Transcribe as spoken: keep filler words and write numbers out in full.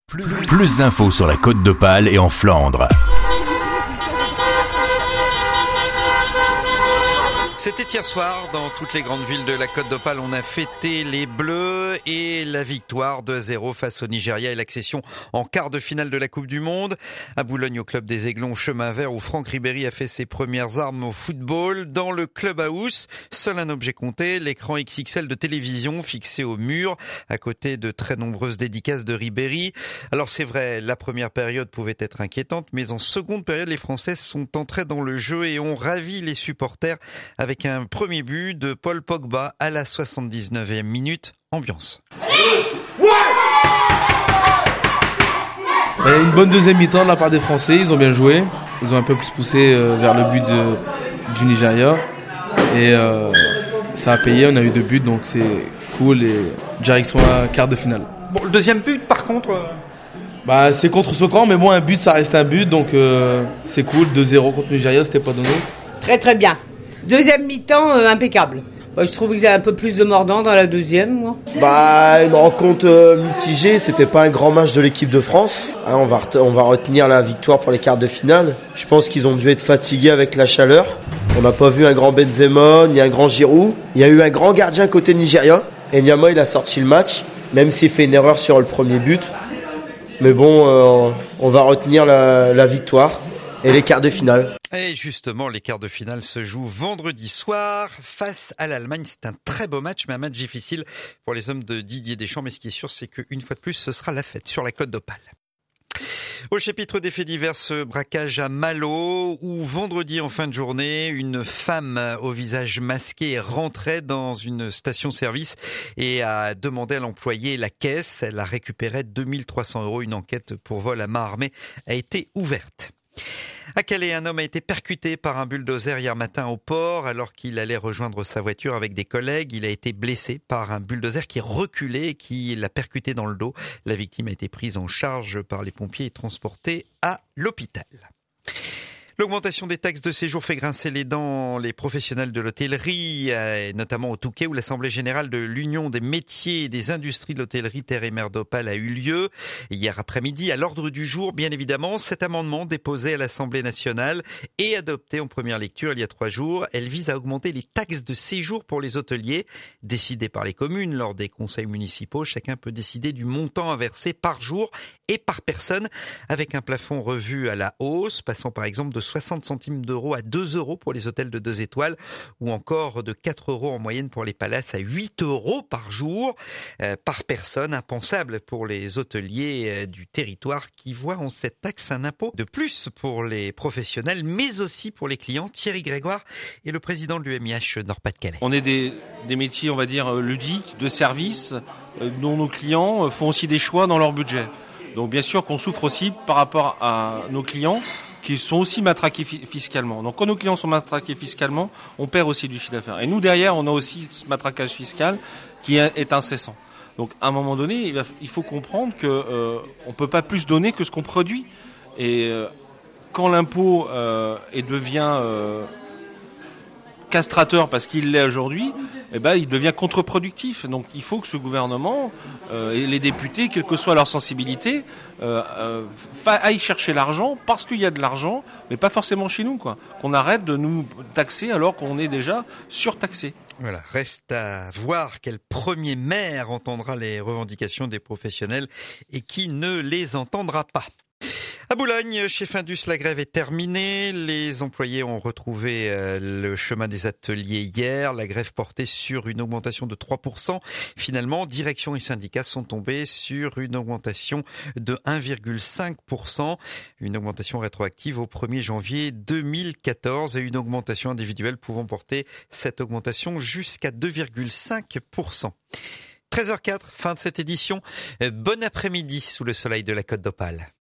Plus, plus d'infos sur la Côte d'Opale et en Flandre. C'était hier soir, dans toutes les grandes villes de la Côte d'Opale, on a fêté les Bleus et la victoire deux à zéro face au Nigeria et l'accession en quart de finale de la Coupe du Monde. À Boulogne, au club des Aiglons, chemin vert, où Franck Ribéry a fait ses premières armes au football. Dans le clubhouse, seul un objet compté, l'écran X X L de télévision fixé au mur, à côté de très nombreuses dédicaces de Ribéry. Alors c'est vrai, la première période pouvait être inquiétante, mais en seconde période, les Françaises sont entrées dans le jeu et ont ravi les supporters avec avec un premier but de Paul Pogba à la soixante-dix-neuvième minute. Ambiance. Et une bonne deuxième mi-temps de la part des Français, ils ont bien joué. Ils ont un peu plus poussé vers le but de, du Nigeria. Et euh, ça a payé, on a eu deux buts, donc c'est cool. Et direction la quart de finale. Bon, le deuxième but, par contre... Euh... Bah, c'est contre ce camp, mais bon, un but, ça reste un but. Donc euh, c'est cool, deux zéro contre Nigeria, c'était pas donné. Très très bien. Deuxième mi-temps, euh, impeccable. Bah, je trouve qu'ils avaient un peu plus de mordant dans la deuxième, moi. Bah, une rencontre euh, mitigée, c'était pas un grand match de l'équipe de France. Hein, on, va ret- on va retenir la victoire pour les quarts de finale. Je pense qu'ils ont dû être fatigués avec la chaleur. On n'a pas vu un grand Benzema, ni un grand Giroud. Il y a eu un grand gardien côté Nigeria. Et Nyama, il a sorti le match, même s'il fait une erreur sur le premier but. Mais bon, euh, on va retenir la, la victoire et les quarts de finale. Et justement, les quarts de finale se jouent vendredi soir face à l'Allemagne. C'est un très beau match, mais un match difficile pour les hommes de Didier Deschamps. Mais ce qui est sûr, c'est qu'une fois de plus, ce sera la fête sur la Côte d'Opale. Au chapitre des faits divers, ce braquage à Malo, où vendredi en fin de journée, une femme au visage masqué rentrait dans une station-service et a demandé à l'employé la caisse. Elle a récupéré deux mille trois cents euros. Une enquête pour vol à main armée a été ouverte. À Calais, un homme a été percuté par un bulldozer hier matin au port alors qu'il allait rejoindre sa voiture avec des collègues. Il a été blessé par un bulldozer qui reculait et qui l'a percuté dans le dos. La victime a été prise en charge par les pompiers et transportée à l'hôpital. L'augmentation des taxes de séjour fait grincer les dents les professionnels de l'hôtellerie, notamment au Touquet où l'Assemblée générale de l'Union des métiers et des industries de l'hôtellerie Terre et Mer d'Opale a eu lieu hier après-midi. À l'ordre du jour, bien évidemment, cet amendement déposé à l'Assemblée nationale et adopté en première lecture il y a trois jours. Elle vise à augmenter les taxes de séjour pour les hôteliers, décidées par les communes lors des conseils municipaux. Chacun peut décider du montant à verser par jour et par personne, avec un plafond revu à la hausse, passant par exemple de soixante centimes d'euros à deux euros pour les hôtels de deux étoiles, ou encore de quatre euros en moyenne pour les palaces à huit euros par jour, euh, par personne. Impensable pour les hôteliers euh, du territoire qui voient en cette taxe un impôt de plus pour les professionnels, mais aussi pour les clients. Thierry Grégoire est le président de l'U M I H Nord-Pas-de-Calais. On est des, des métiers, on va dire, ludiques, de services, euh, dont nos clients font aussi des choix dans leur budget. Donc bien sûr qu'on souffre aussi par rapport à nos clients qui sont aussi matraqués fiscalement. Donc quand nos clients sont matraqués fiscalement, on perd aussi du chiffre d'affaires. Et nous derrière, on a aussi ce matraquage fiscal qui est incessant. Donc à un moment donné, il, va, il faut comprendre qu'on euh, ne peut pas plus donner que ce qu'on produit. Et euh, quand l'impôt euh, et devient euh, castrateur parce qu'il l'est aujourd'hui, eh ben, il devient contre-productif. Donc il faut que ce gouvernement euh, et les députés, quelle que soit leur sensibilité, euh, euh, aillent chercher l'argent parce qu'il y a de l'argent, mais pas forcément chez nous, quoi. Qu'on arrête de nous taxer alors qu'on est déjà surtaxé. Voilà, reste à voir quel premier maire entendra les revendications des professionnels et qui ne les entendra pas. À Boulogne, chez Findus, la grève est terminée. Les employés ont retrouvé le chemin des ateliers hier. La grève portait sur une augmentation de trois pour cent. Finalement, direction et syndicats sont tombés sur une augmentation de un virgule cinq pour cent. Une augmentation rétroactive au premier janvier deux mille quatorze et une augmentation individuelle pouvant porter cette augmentation jusqu'à deux virgule cinq pour cent. treize heures zéro quatre, fin de cette édition. Bon après-midi sous le soleil de la Côte d'Opale.